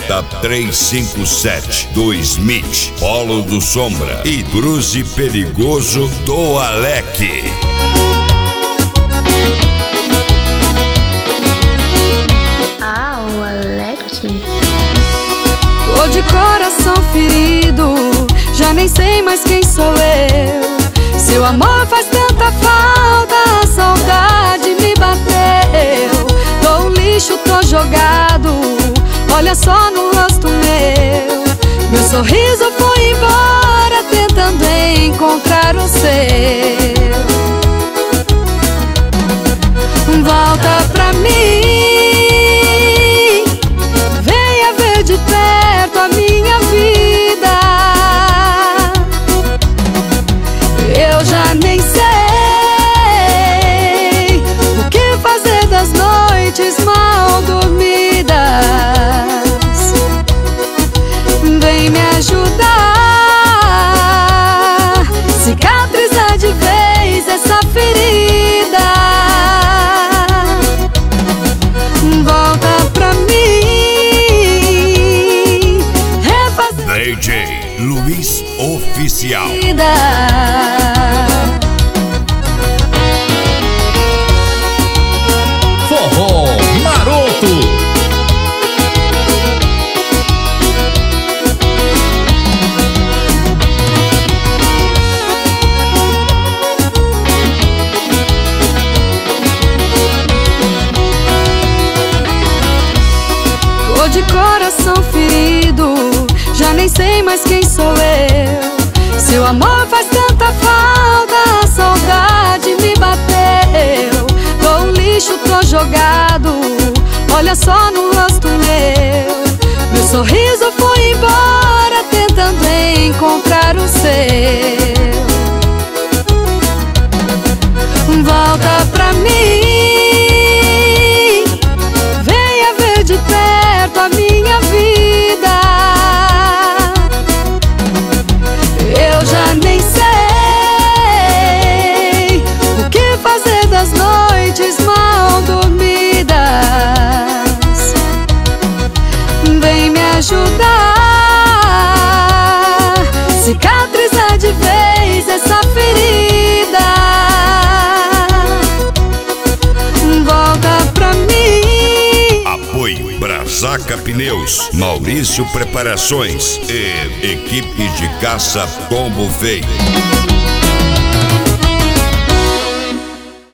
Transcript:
Jetta 357 do Smith, Polo do Sombra e Cruze Perigoso do Alec. Ah, o Alec. Tô de coração ferido, já nem sei mais quem sou eu. Seu amor faz tanta falta, a saudade me bateu. Tô um lixo, tô jogado, olha só no rosto meu. Meu sorriso foi embora, tentando encontrar o seu. Volta pra mim, venha ver de perto a minha vida. Eu já nem sei o que fazer das noites mal dormidas. Vem me ajudar, cicatrizar de vez essa ferida. Volta pra mim, refazer DJ Luiz Oficial. Forró Maroto. Tô de coração ferido, já nem sei mais quem sou eu. Seu amor faz tanta falta, a saudade me bateu. Tô um lixo, tô jogado, olha só no rosto meu. Meu sorriso foi embora, tentando encontrar o seu. Volta pra mim, venha ver de perto a minha vida. Eu já nem sei o que fazer das noites mal dormidas. Vem me ajudar, cicatrizar de vez essa ferida. Volta pra mim. Apoio Brasaca Pneus, Maurício Preparações e equipe de caça Combo Veio.